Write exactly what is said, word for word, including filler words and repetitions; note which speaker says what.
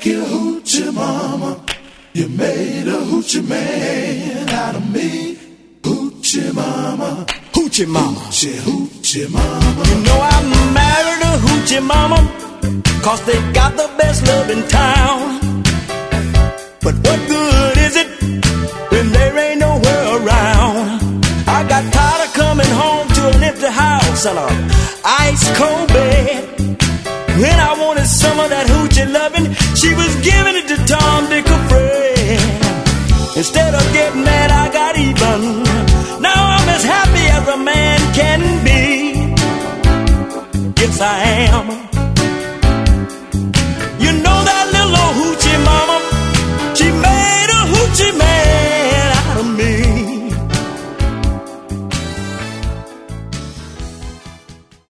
Speaker 1: you hoochie mama. You made a hoochie man out of me. Hoochie mama.
Speaker 2: Hoochie mama.
Speaker 1: Hoochie, hoochie mama.
Speaker 2: You know I married a hoochie mama, cause they got the best love in town. But what good is it when there ain't nowhere around? I got tired of coming home to an empty house and a ice cold bed. When I wanted some of that hoochie loving, she was giving it to Tom, Dick, or Fred. Instead of getting mad, I got even. Now I'm as happy as a man can be. Yes, I am.